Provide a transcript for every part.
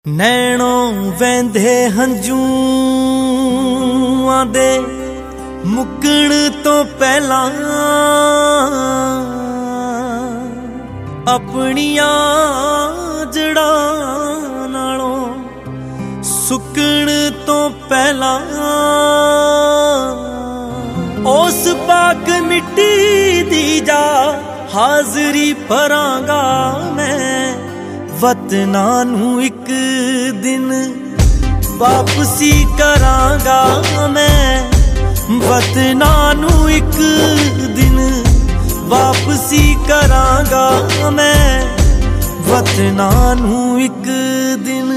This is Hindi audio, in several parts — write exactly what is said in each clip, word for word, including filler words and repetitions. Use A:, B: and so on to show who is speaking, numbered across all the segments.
A: नैणों वैंधे हंजूआं दे मुकण तो पहला अपनियां जड़ां नालों सुकण तो पहला उस पाक मिट्टी दी जा हाजरी भरांगा मैं। वतना नू एक दिन वापसी करांगा मैं। वतना नू एक दिन वापसी करांगा मैं। वतना नू एक दिन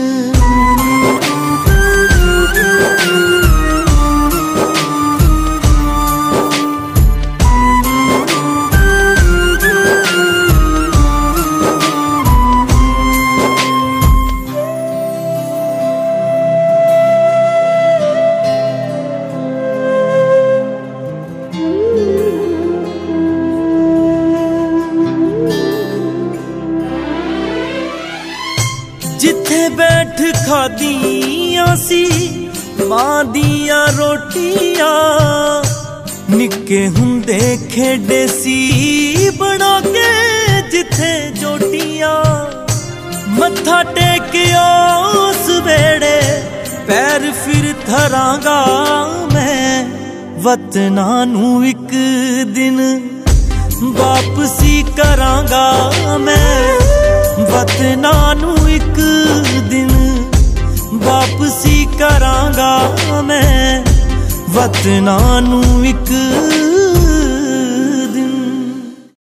A: जिथे बैठ खादियां सी मां दियां रोटियां निक्के हुंदे खेडे सी बना के जिथे जोटियां मत्था टेकिया उस वेड़े पैर फिर धरांगा मैं। वतना नू एक दिन वापसी करांगा मैं। वतना नू एक दिन वापसी करांगा मैं। वतना नू एक